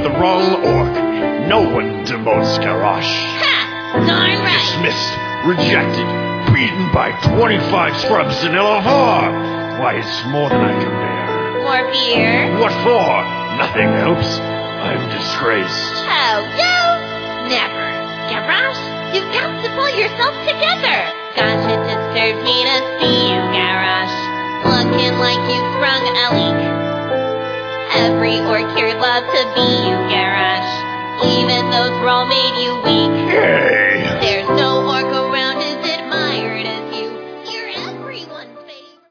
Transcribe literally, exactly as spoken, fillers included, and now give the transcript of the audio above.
with the wrong orc. No one demotes Garrosh. Ha! Darn right! Dismissed, rejected, beaten by twenty-five scrubs in Illahar. Why, it's more than I can bear. More beer? What for? Nothing helps. I'm disgraced. Oh, no! Never. Garrosh, you've got to pull yourself together. Gosh, it disturbs me to see you, Garrosh. Looking like you sprung a leak. Every orc here'd love to be you, Garrosh. Even those thrall made you weak. Hey! There's